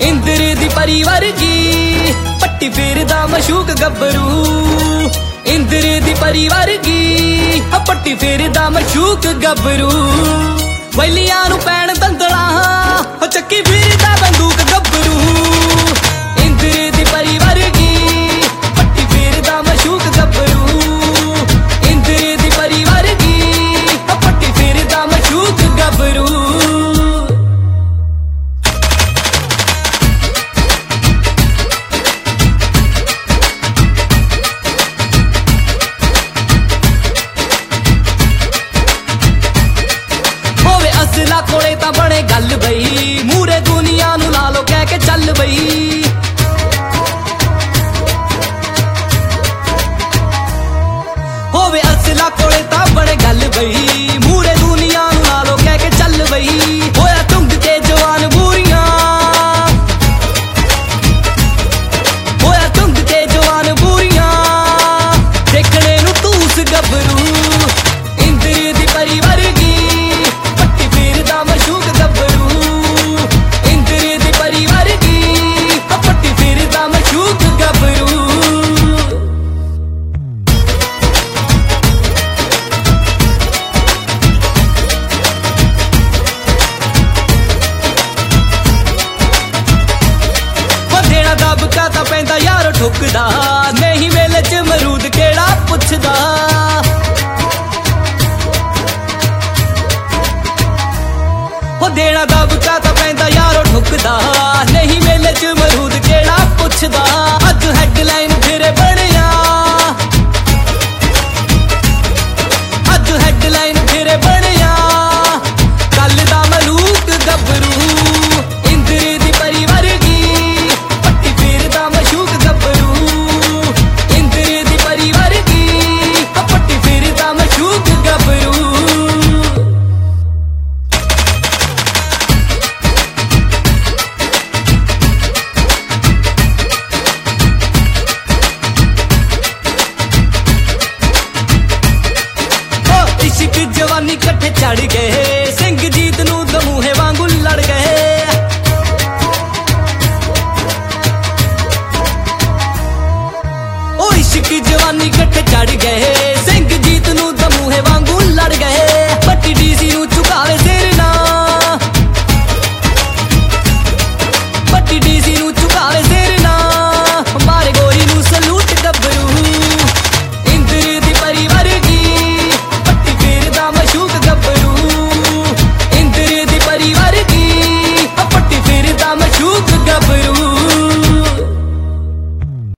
इंद्र दी परी वर्गी पट्टी फेरदा मशूक गब्बरू। इंद्र दी परी वर्गी पट्टी फेरदा मशूक गब्बरू। वैलियां नू पैण दंदला चक्की फिरदा बंदूक गब्बरू। इंद्र दी परी वर्गी पट्टी फेरदा मशूक गब्बरू। इंद्र दी परी वर्गी पट्टी फेरदा मशूक गब्बरू। असला कोले ता बने गल बई मूरे दुनिया नू ला लो कह के चल बई। होवे असला कोले ता बने गल बई मूरे दुनिया नू ला लो कह के चल बई। होया तुंग के जवान बूरियां होया तुंग के जवान बूरियां देखने नू तूस गबरू। इंद्र दी परी वर्गी मशूक गब्बरू। इंद्र दी परी वर्गी पट्टी फेरदा मशूक गब्बरू। देना दबका तां पैंदा यारो ठुकदा नहीं वेले च मरूद केड़ा पुछदा। देना दबका तां पैंदा यारो ठुकदा नहीं मेले च मरूद केड़ा पुछदा। अज हैडलाइन फिर बनिया अज हैडलाइन फिर बनिया कल दा मलूक गब्बरू। इंद्र दी परी वर्गी पट्टी फेरदा मशूक गब्बरू। इंद्र दी परी वर्गी पट्टी फेरदा मशूक गब्बरू। इश्क जवानी कट्ठे चढ़ गए सिंह जीत नू दमूहे वांगू लड़ गए। ओ इश्क जवानी कट्ठे चढ़ गए सिंह जीत नू दमूहे वांगू लड़ गए। पट्टी डीसी नू झुकावे सिर ना पट्टी डीसी नू झुकावे सिर ना मारे गोरी नू सलूट गब्बरू। इंद्र दी परी वर्गी मशूक गब्बरू। इंद्र दी परी वर्गी पट्टी फेरदा मशूक